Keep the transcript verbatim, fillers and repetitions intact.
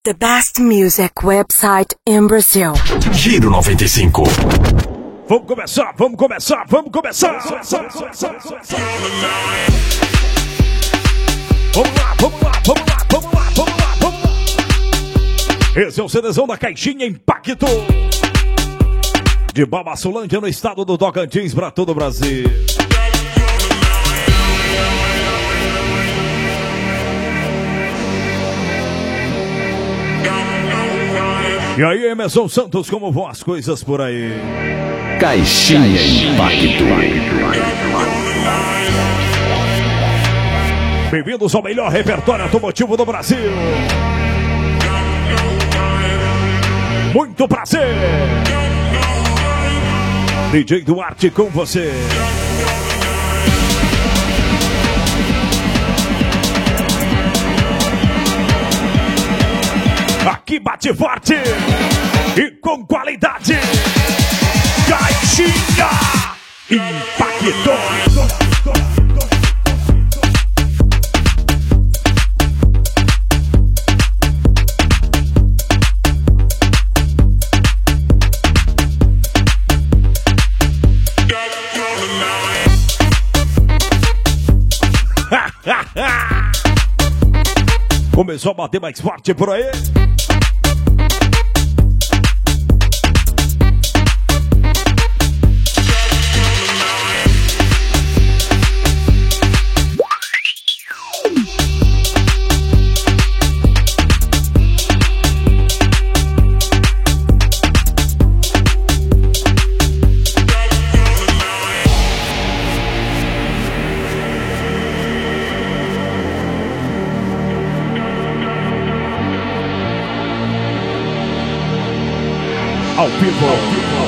The best music website in Brazil. Giro noventa e cinco. Vamos começar, vamos começar, vamos começar. Vamos lá, vamos lá, vamos lá, vamos lá, vamos lá, vamos lá. Esse é o CDzão da Caixinha Impacto. De Babassulândia, no estado do Tocantins, para todo o Brasil. E aí, Emerson Santos, como vão as coisas por aí? Caixinha Impacto. Bem-vindos ao melhor repertório automotivo do Brasil. Muito prazer. D J Duarte com você. Aqui bate forte e com qualidade. Caixinha Impacto. Começou a bater mais forte por aí. Ao vivo,